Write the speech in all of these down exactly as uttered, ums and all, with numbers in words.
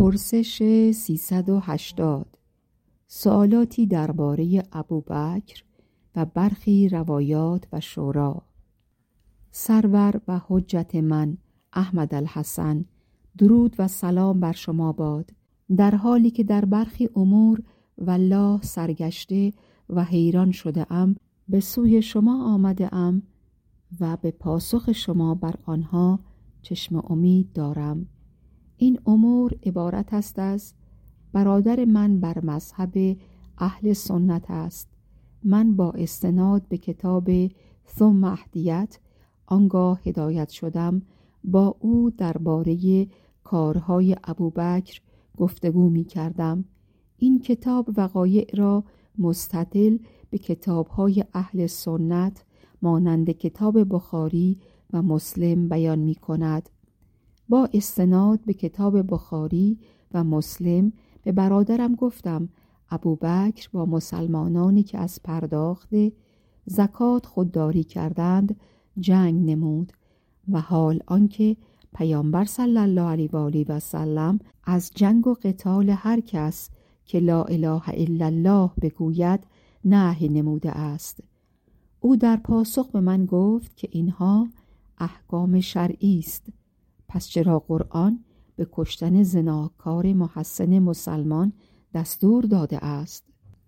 پرسش سیصد و هشتاد، سوالاتی درباره ابوبکر و برخی روایات و شورا. سرور و حجت من احمد الحسن، درود و سلام بر شما باد. در حالی که در برخی امور والله سرگشته و حیران شده ام، به سوی شما آمده ام و به پاسخ شما بر آنها چشم امید دارم. این امور عبارت است از: برادر من بر مذهب اهل سنت است. من با استناد به کتاب ثم اهدیت آنگاه هدایت شدم با او درباره کارهای ابوبکر گفتگو می کردم. این کتاب وقایع را مستدل به کتابهای اهل سنت مانند کتاب بخاری و مسلم بیان می کند. با استناد به کتاب بخاری و مسلم به برادرم گفتم ابوبکر با مسلمانانی که از پرداخت زکات خودداری کردند جنگ نمود و حال آنکه پیامبر صلی الله علیه و آله و سلم از جنگ و قتال هر کس که لا اله الا الله بگوید نهی نموده است. او در پاسخ به من گفت که اینها احکام شرعی است، پس چرا قرآن به کشتن زناکار محسن مسلمان دستور داده است؟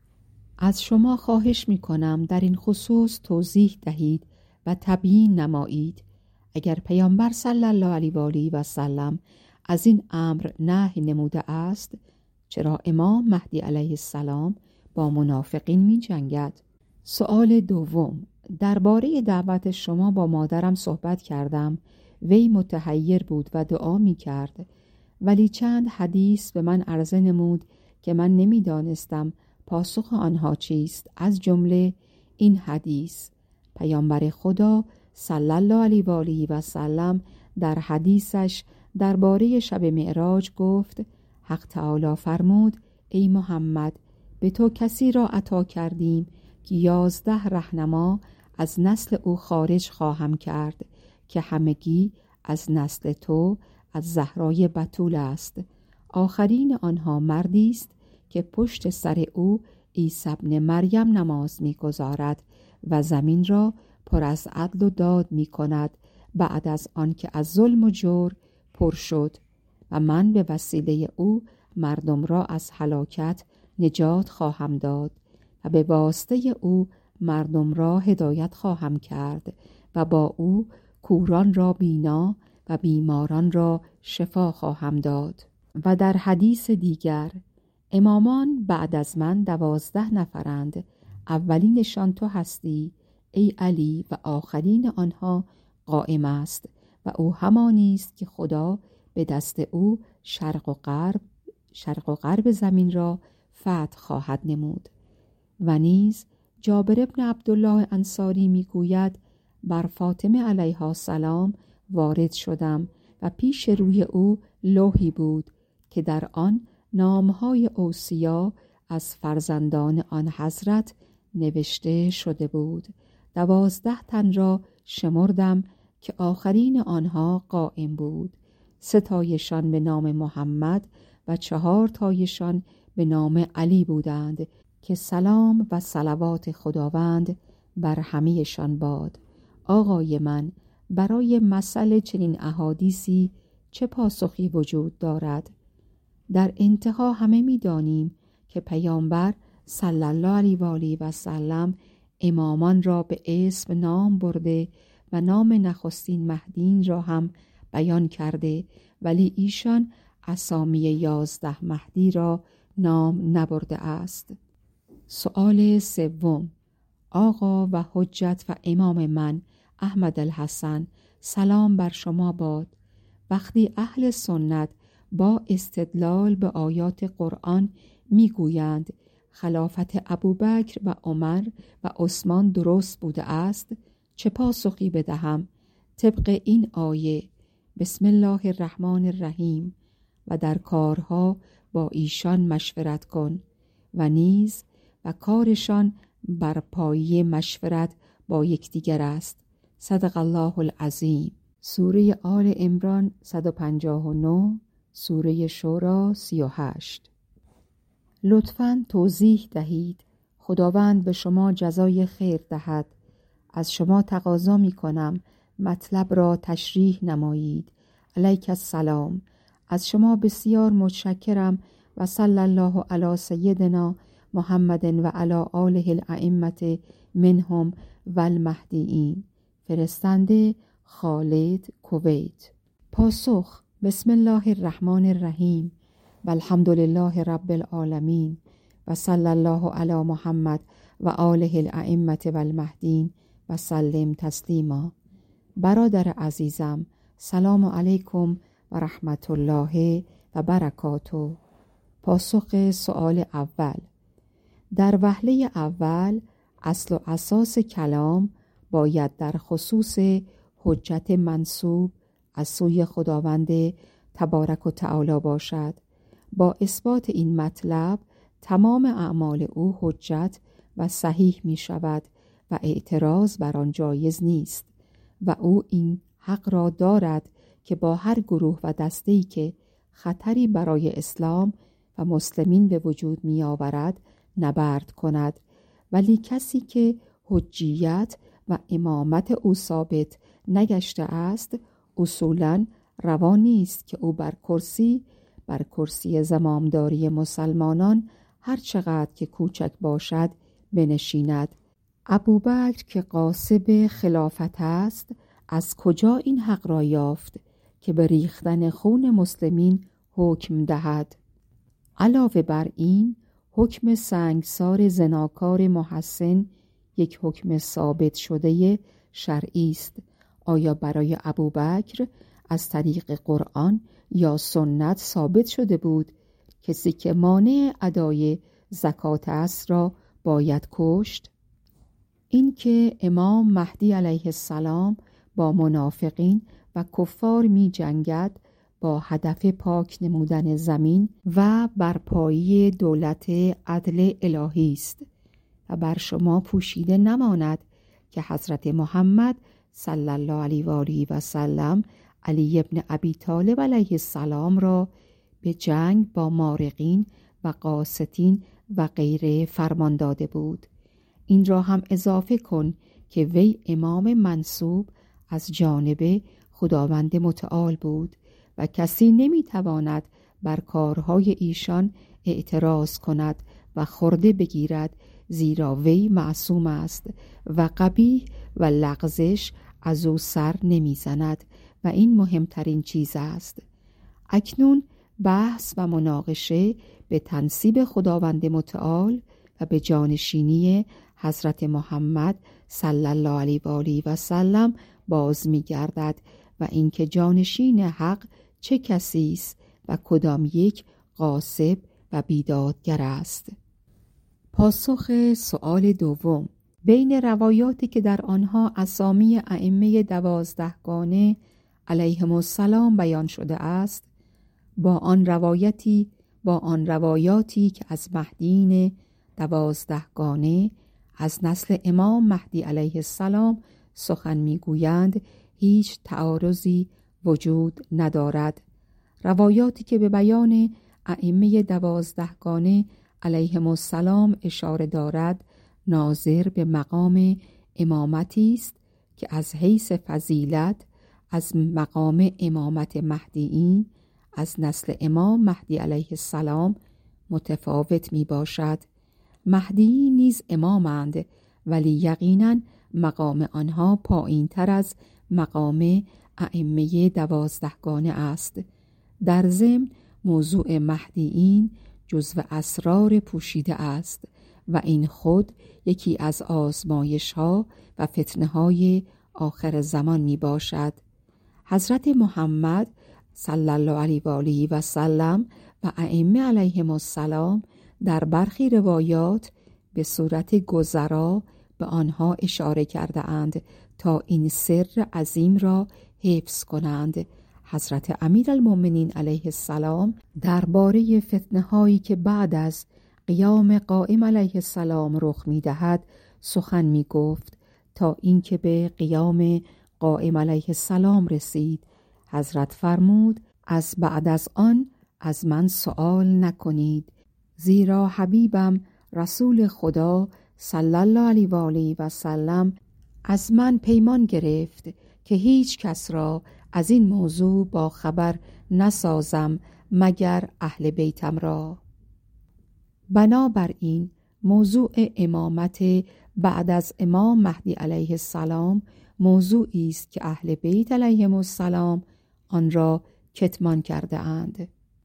از شما خواهش می کنم در این خصوص توضیح دهید و تبیین نمایید. اگر پیامبر صلی الله علیه و آله و سلم از این امر نهی نموده است، چرا امام مهدی علیه السلام با منافقین می جنگد؟ سؤال دوم، درباره دعوت شما با مادرم صحبت کردم. وی متحیر بود و دعا می کرد، ولی چند حدیث به من عرضه نمود که من نمی دانستم پاسخ آنها چیست. از جمله این حدیث: پیامبر خدا صلی الله علیه و آله و سلم در حدیثش درباره شب معراج گفت: حق تعالی فرمود ای محمد، به تو کسی را عطا کردیم که یازده رهنما از نسل او خارج خواهم کرد که همگی از نسل تو از زهرای بتول است. آخرین آنها مردی است که پشت سر او عیسی ابن مریم نماز می‌گزارد و زمین را پر از عدل و داد می‌کند بعد از آنکه از ظلم و جور پر شد، و من به وسیله او مردم را از هلاکت نجات خواهم داد و به واسطه او مردم را هدایت خواهم کرد و با او کوران را بینا و بیماران را شفا خواهم داد. و در حدیث دیگر: امامان بعد از من دوازده نفرند، اولینشان تو هستی ای علی و آخرین آنها قائم است و او همانی است که خدا به دست او شرق و غرب شرق و غرب زمین را فتح خواهد نمود. و نیز جابر بن عبدالله انصاری میگوید: بر فاطمه علیها السلام وارد شدم و پیش روی او لوحی بود که در آن نامهای اوصیا از فرزندان آن حضرت نوشته شده بود. دوازده تن را شمردم که آخرین آنها قائم بود. سه تایشان به نام محمد و چهار تایشان به نام علی بودند که سلام و صلوات خداوند بر همه‌شان باد. آقای من، برای مسئله چنین احادیثی چه پاسخی وجود دارد؟ در انتها همه می دانیم که پیامبر صلی الله علیه و آله و سلم امامان را به اسم نام برده و نام نخستین مهدیین را هم بیان کرده، ولی ایشان اسامی یازده مهدی را نام نبرده است. سؤال سوم، آقا و حجت و امام من احمد الحسن، سلام بر شما باد. وقتی اهل سنت با استدلال به آیات قرآن میگویند خلافت ابوبکر و عمر و عثمان درست بوده است، چه پاسخی بدهم؟ طبق این آیه: بسم الله الرحمن الرحیم و در کارها با ایشان مشورت کن و نیز و کارشان بر پایه مشورت با یکدیگر است. صدق الله العظیم. سوره آل عمران صد و پنجاه و نه سوره شورا سی و هشت. لطفاً توضیح دهید. خداوند به شما جزای خیر دهد. از شما تقاضا می کنم مطلب را تشریح نمایید. علیک السلام. از شما بسیار متشکرم و صلی الله علی سیدنا محمد و علی آله الائمة منهم و المهدیین. فرستنده خالد، کویت. پاسخ: بسم الله الرحمن الرحیم و الحمد لله رب العالمین و صلی الله علی محمد و آله الائمة و المهدیین و سلم تسلیما. برادر عزیزم، سلام علیکم و رحمت الله و برکاته. پاسخ سؤال اول: در وهله اول اصل و اساس کلام باید در خصوص حجت منسوب از سوی خداوند تبارک و تعالی باشد. با اثبات این مطلب تمام اعمال او حجت و صحیح می شود و اعتراض بر آن جایز نیست و او این حق را دارد که با هر گروه و دسته‌ای که خطری برای اسلام و مسلمین به وجود می آورد نبرد کند، ولی کسی که حجیت و امامت او ثابت نگشته است اصولاً روا نیست که او بر کرسی بر کرسی زمامداری مسلمانان هر چقدر که کوچک باشد بنشیند. ابوبکر که غاصب خلافت است از کجا این حق را یافت که به ریختن خون مسلمین حکم دهد؟ علاوه بر این حکم سنگسار زناکار محسن یک حکم ثابت شده شرعی است. آیا برای ابوبکر از طریق قرآن یا سنت ثابت شده بود کسی که مانع ادای زکات است را باید کشت؟ این که امام مهدی علیه السلام با منافقین و کفار می جنگد با هدف پاک نمودن زمین و برپایی دولت عدل الهی است و بر شما پوشیده نماند که حضرت محمد صلی الله علیه و آله و سلم علی ابن ابی طالب علیه السلام را به جنگ با مارقین و قاسطین و غیره فرمان داده بود. این را هم اضافه کن که وی امام منصوب از جانب خداوند متعال بود و کسی نمیتواند بر کارهای ایشان اعتراض کند و خرده بگیرد، زیرا وی معصوم است و قبیح و لغزش از او سر نمیزند و این مهمترین چیز است. اکنون بحث و مناقشه به تنصیب خداوند متعال و به جانشینی حضرت محمد صلی الله علیه و آله و سلم باز می گردد و اینکه جانشین حق چه کسی است و کدام یک غاصب و بیدادگر است. پاسخ سؤال دوم: بین روایاتی که در آنها اسامی ائمه دوازدهگانه علیهم السلام بیان شده است با آن روایتی با آن روایاتی که از مهدیین دوازدهگانه از نسل امام مهدی علیه السلام سخن میگویند هیچ تعارضی وجود ندارد. روایاتی که به بیان ائمه دوازدهگانه علیهم السلام اشاره دارد ناظر به مقام امامتی است که از حیث فضیلت از مقام امامت مهدیین از نسل امام مهدی علیه السلام متفاوت می باشد. مهدیین نیز امامند، ولی یقیناً مقام آنها پایین تر از مقام ائمه دوازدهگانه است. در ضمن موضوع مهدیین جزو اسرار پوشیده است و این خود یکی از آزمایش ها و فتنه های آخر زمان می باشد. حضرت محمد صلی الله علیه و آله و سلم و ائمه علیهم السلام در برخی روایات به صورت گذرا به آنها اشاره کرده اند تا این سر عظیم را حفظ کنند. حضرت امیرالمؤمنین علیه السلام درباره فتنه هایی که بعد از قیام قائم علیه السلام رخ می دهد سخن می گفت تا اینکه به قیام قائم علیه السلام رسید. حضرت فرمود: از بعد از آن از من سؤال نکنید، زیرا حبیبم رسول خدا صلی الله علیه و آله و سلم از من پیمان گرفت که هیچ کس را از این موضوع با خبر نسازم مگر اهل بیتم را. بنابراین موضوع امامت بعد از امام مهدی علیه السلام موضوعی است که اهل بیت علیهم السلام آن را کتمان کرده اند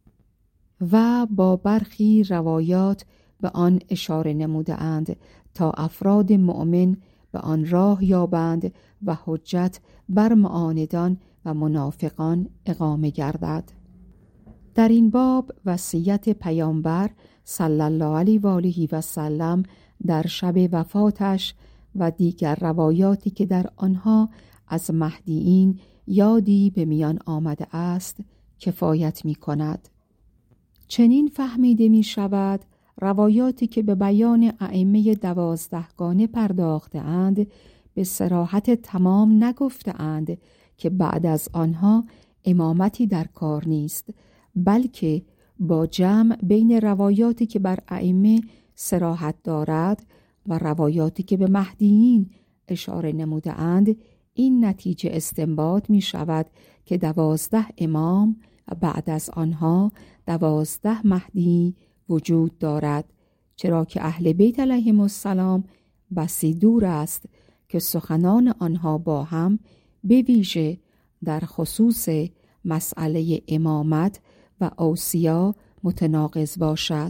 و با برخی روایات به آن اشاره نموده اند تا افراد مؤمن به آن راه یابند و حجت بر معاندان و منافقان اقامه گردد. در این باب وصیت پیامبر صلی الله علیه و آله و سلم در شب وفاتش و دیگر روایاتی که در آنها از مهدیین یادی به میان آمده است کفایت می کند. چنین فهمیده می شود روایاتی که به بیان ائمه دوازدهگانه پرداخته اند به صراحت تمام نگفته اند که بعد از آنها امامتی در کار نیست، بلکه با جمع بین روایاتی که بر ائمه صراحت دارد و روایاتی که به مهدیین اشاره نموده اند این نتیجه استنباط می شود که دوازده امام و بعد از آنها دوازده مهدی وجود دارد، چرا که اهل بیت علیهم السلام بسی دور است که سخنان آنها با هم به ویژه در خصوص مسئله امامت و اوصیا متناقض باشد.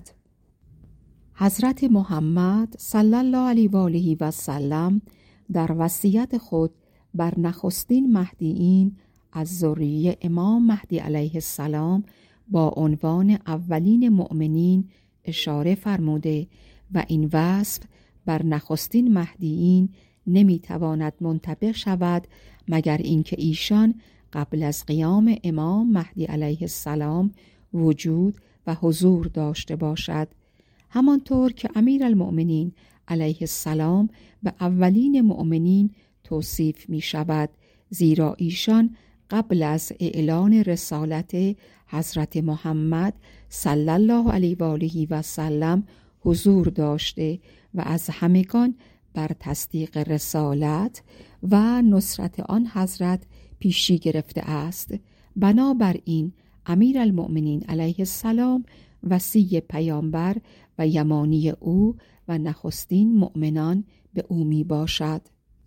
حضرت محمد صلی الله علیه و آله و سلم در وصیت خود بر نخستین مهدیین از ذریه امام مهدی علیه السلام با عنوان اولین مؤمنین اشاره فرموده و این وصف بر نخستین مهدیین نمیتواند منطبق شود مگر اینکه ایشان قبل از قیام امام مهدی علیه السلام وجود و حضور داشته باشد، همانطور که امیرالمؤمنین علیه السلام به اولین مؤمنین توصیف می شود، زیرا ایشان قبل از اعلان رسالت حضرت محمد صلی الله علیه و آله و سلم حضور داشته و از همگان بر تصدیق رسالت و نصرت آن حضرت پیشی گرفته است. بنابراین امیرالمؤمنین علیه السلام وصی پیامبر و یمانی او و نخستین مؤمنان به او می باشد.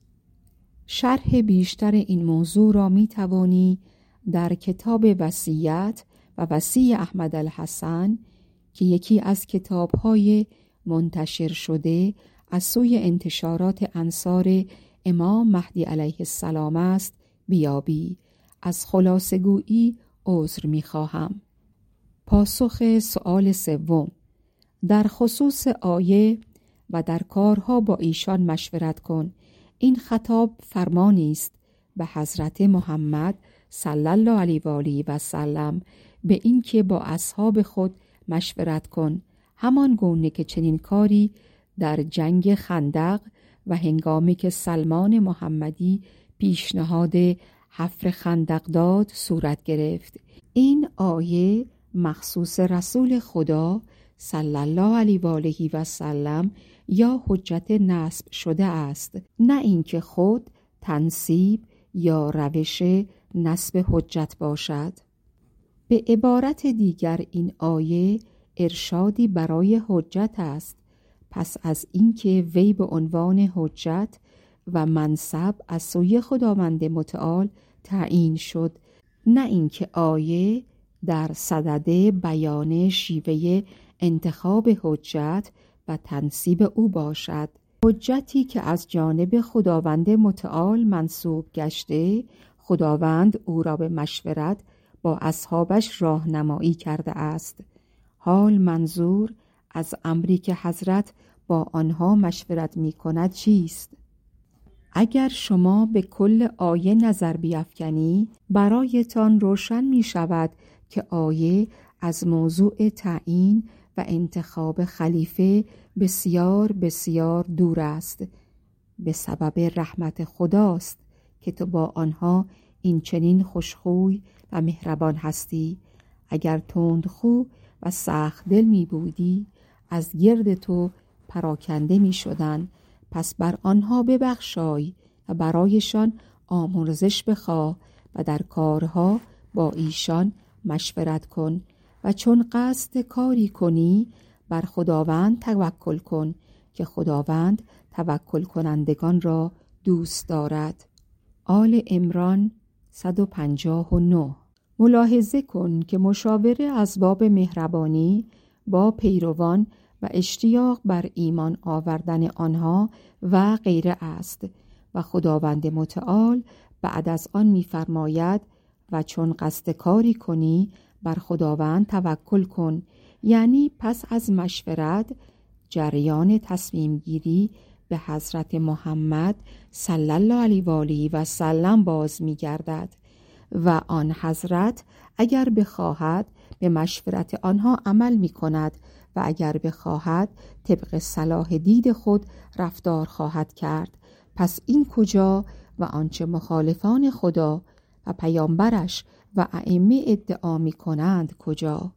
شرح بیشتر این موضوع را می توانی در کتاب وصیت و وصی احمد الحسن که یکی از کتاب‌های منتشر شده از سوی انتشارات انصار امام مهدی علیه السلام است بیابی. از خلاصه گویی عذر می خواهم. پاسخ سؤال سوم: در خصوص آیه و در کارها با ایشان مشورت کن. این خطاب فرمانی است به حضرت محمد صلی الله علیه و آله و سلم به این که با اصحاب خود مشورت کن، همان گونه که چنین کاری در جنگ خندق و هنگامی که سلمان محمدی پیشنهاد حفر خندق داد صورت گرفت. این آیه مخصوص رسول خدا صلی الله علیه و آله و سلم یا حجت نصب شده است، نه اینکه خود تنصیب یا روش نصب حجت باشد. به عبارت دیگر این آیه ارشادی برای حجت است. پس از اینکه وی به عنوان حجت و منصب از سوی خداوند متعال تعیین شد، نه اینکه آیه در صدد بیان شیوه انتخاب حجت و تنصیب او باشد. حجتی که از جانب خداوند متعال منصوب گشته، خداوند او را به مشورت با اصحابش راهنمایی کرده است. حال منظور از امری که حضرت با آنها مشورت می کند چیست؟ اگر شما به کل آیه نظر بیفکنی برایتان روشن می شود که آیه از موضوع تعیین و انتخاب خلیفه بسیار بسیار دور است. به سبب رحمت خداست که تو با آنها این چنین خوشخوی و مهربان هستی. اگر تندخو و سخت دل می بودی از گرد تو پراکنده می شدن. پس بر آنها ببخشای و برایشان آمرزش بخواه و در کارها با ایشان مشورت کن و چون قصد کاری کنی بر خداوند توکل کن که خداوند توکل کنندگان را دوست دارد. آل عمران صد و پنجاه و نه. ملاحظه کن که مشاوره از باب مهربانی با پیروان و اشتیاق بر ایمان آوردن آنها و غیره است و خداوند متعال بعد از آن می‌فرماید و چون قصد کاری کنی بر خداوند توکل کن، یعنی پس از مشورت جریان تصمیم گیری به حضرت محمد صلی الله علیه و آله و سلم باز می گردد و آن حضرت اگر بخواهد به مشورت آنها عمل می کند و اگر بخواهد طبق صلاح دید خود رفتار خواهد کرد. پس این کجا و آنچه مخالفان خدا و پیامبرش و ائمه ادعا می کنند کجا؟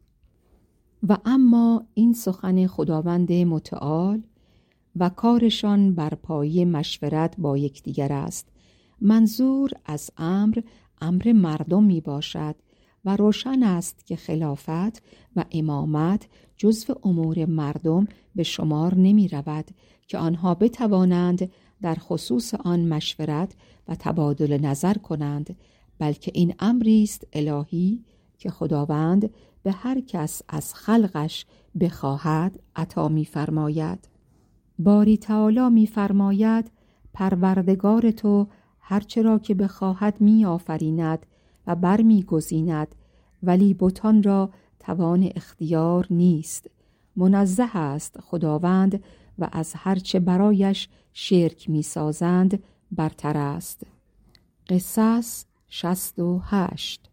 و اما این سخن خداوند متعال و کارشان بر پایه مشورت با یکدیگر است. منظور از امر امر مردم می باشد و روشن است که خلافت و امامت جزو امور مردم به شمار نمی رود که آنها بتوانند در خصوص آن مشورت و تبادل نظر کنند، بلکه این امری است الهی که خداوند به هر کس از خلقش بخواهد عطا می فرماید. باری تعالی می فرماید پروردگار تو هرچه را که بخواهد می آفریند و بر می گزیند، ولی بتان را توان اختیار نیست. منزه است خداوند و از هرچه برایش شرک می سازند برتر است. قصص شصت و هشت.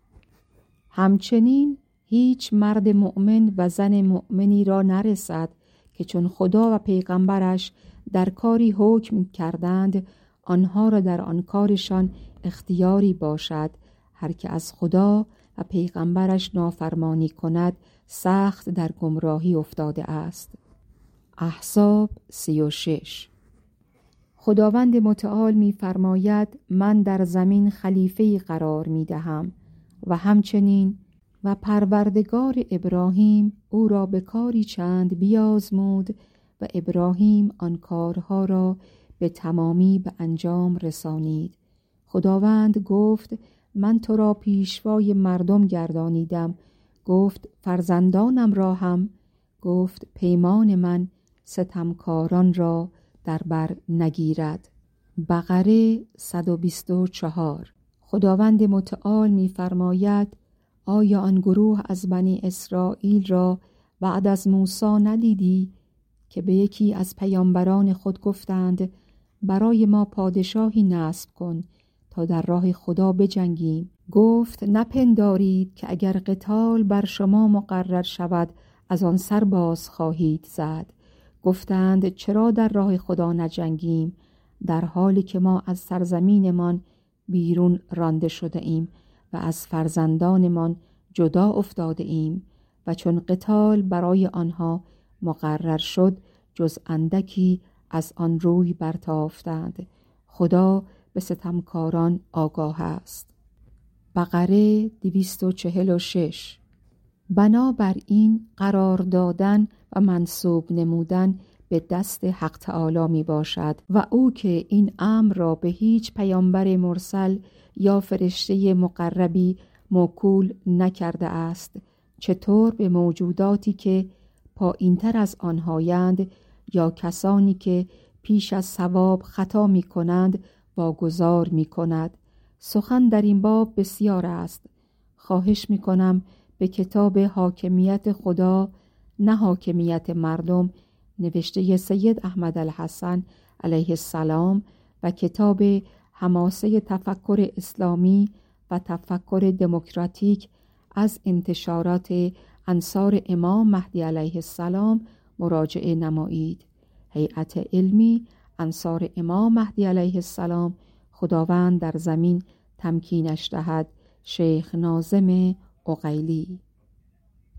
همچنین هیچ مرد مؤمن و زن مؤمنی را نرسد که چون خدا و پیغمبرش در کاری حکم کردند آنها را در آن کارشان اختیاری باشد. هر که از خدا و پیغمبرش نافرمانی کند سخت در گمراهی افتاده است. احزاب سی و شش. خداوند متعال می فرماید من در زمین خلیفه‌ای قرار می دهم و همچنین و پروردگار ابراهیم او را به کاری چند بیازمود و ابراهیم آن کارها را به تمامی به انجام رسانید. خداوند گفت من تو را پیشوای مردم گردانیدم. گفت فرزندانم را هم. گفت پیمان من ستمکاران را در بر نگیرد. بقره صد و بیست و چهار. خداوند متعال می فرماید آیا آن گروه از بنی اسرائیل را بعد از موسی ندیدی که به یکی از پیامبران خود گفتند برای ما پادشاهی نصب کن تا در راه خدا بجنگیم؟ گفت نپندارید که اگر قتال بر شما مقرر شود از آن سر باز خواهید زد. گفتند چرا در راه خدا نجنگیم در حالی که ما از سرزمینمان بیرون رانده شده ایم و از فرزندانمان جدا افتاده ایم و چون قتال برای آنها مقرر شد جز اندکی از آن روی برتافتند. خدا به ستمکاران آگاه است. بقره دویست و چهل و شش. بنابراین قرار دادن و منسوب نمودن به دست حق تعالی می باشد و او که این امر را به هیچ پیامبر مرسل یا فرشته مقربی موکول نکرده است، چطور به موجوداتی که پایین‌تر از آنهایند یا کسانی که پیش از ثواب خطا می کنند واگذار می کند. سخن در این باب بسیار است. خواهش می کنم به کتاب حاکمیت خدا نه حاکمیت مردم نوشته سید احمد الحسن علیه السلام و کتاب حماسه تفکر اسلامی و تفکر دموکراتیک از انتشارات انصار امام مهدی علیه السلام مراجعه نمایید. هیئت علمی انصار امام مهدی علیه السلام خداوند در زمین تمکینش دهد شیخ ناظم عقیلی.